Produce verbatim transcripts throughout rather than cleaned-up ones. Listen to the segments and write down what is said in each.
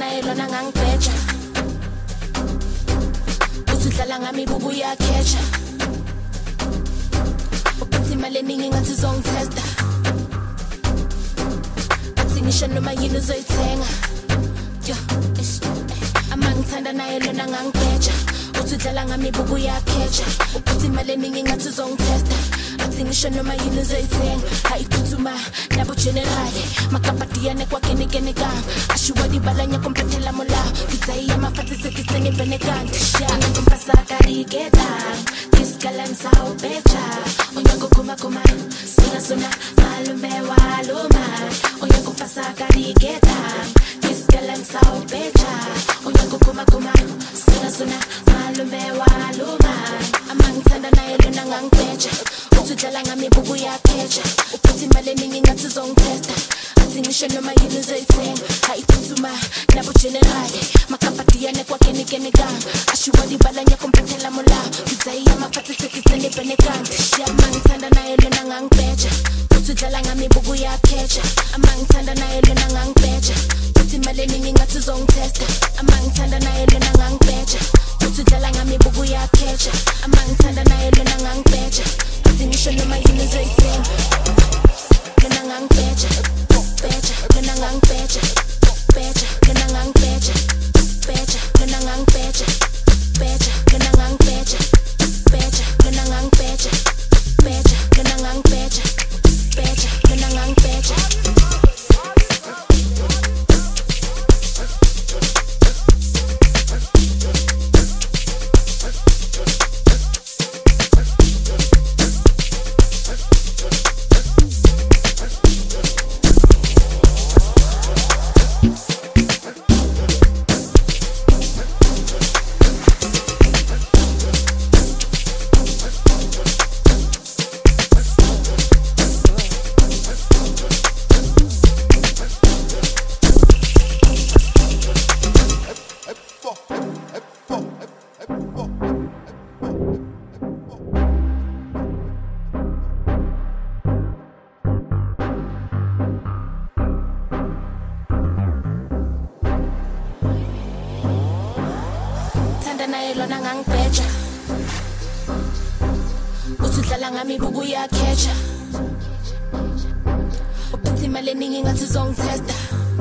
naye lona ngangibheja uthi udlala ngami bubu uyakheja uphethe imali eningi ngathi uzongitesta athi ngisho noma yini uzoyithenga yo ama ngithanda naye lona ngangibheja uthi udlala ngami bubu uyakheja uphethe imali eningi ngathi uzongitesta athi ngisho noma yini uzoyithenga hayiphuthuma nabo generale makapatiyane kwakhe nikenekanga ashiwa dibalanya kompethela mola kizaiya mafati sekitsene benekanti shana kumpasakaliketa kiskalan sao becha onyango kuma kuma suna suna malume waluma onyango pasakaliketa kiskalan sao becha onyango kuma kuma suna suna malume waluma amangithanda naye lona ngangibheja udlala ngami bubu yakheja uphethe imali eningi ngathi uzongitesta athi ngisho noma yini uzoyithenga hayiphuthuma nabo generale makapatiyane kwakhe nikenekanga ashiwa dibalanya kompethela mola kizaiya mafati sekitsene benekanti shama ngithanda naye lona ngangibheja uthi udlala ngami bubu yakheja ama ngithanda naye lona ngangibheja uthi imali eningi ngathi uzongitesta ama ngithanda naye lona ngangibheja uthi udlala ngami bubu yakheja ama ngithanda naye lona ngangibheja ngisho noma yini uzoyithenga lona ngangibheja beja lona ngangibheja beja lona ngangibheja beja lona ngangibheja beja lona ngangibheja beja lona ngangibheja beja lona ngangibheja beja lona ngangibheja naye lona ngangibheja uthi udlala ngami bubu uyakheja uphethe imali eningi ngathi uzongitesta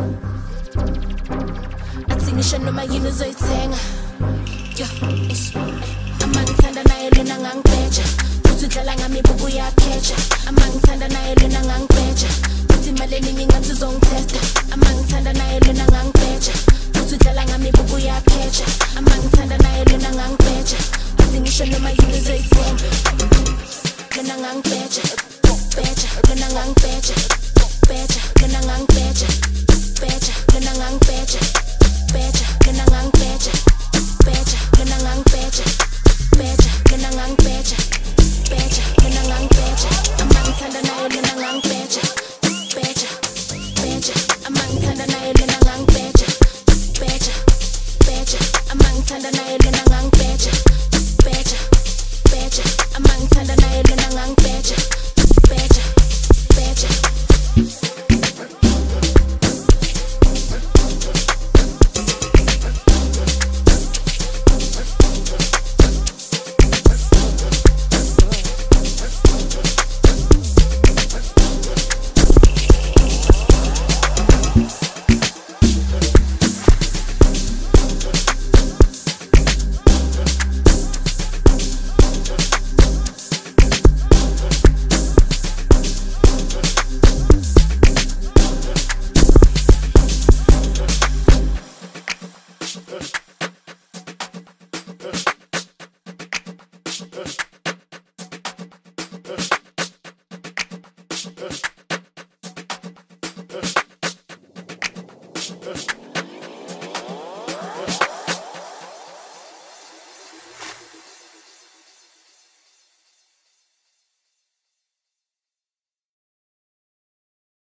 athi ngisho noma yini uzoyithenga yo ama ngithanda naye lona ngangibheja uthi udlala ngami bubu uyakheja ama ngithanda naye lona ngangibheja uthi imali eningi ngathi uzongitesta ama ngithanda naye lona ngangibheja uthi udlala ngami bubu uyakheja ama ngithanda naye lona ngangibheja athi ngisho noma yini uzoyithenga lona ngangibheja beja lona ngangibheja beja lona ngangibheja beja lona ngangibheja beja lona ngangibheja beja lona ngangibheja beja lona ngangibheja beja lona ngangibheja ama ngithanda naye lona ngangibheja beja beja ama ngithanda naye lona ngangibheja beja beja ama ngithanda naye lona ngangibheja beja beja ama ngithanda naye lona ngangibheja beja beja Yes.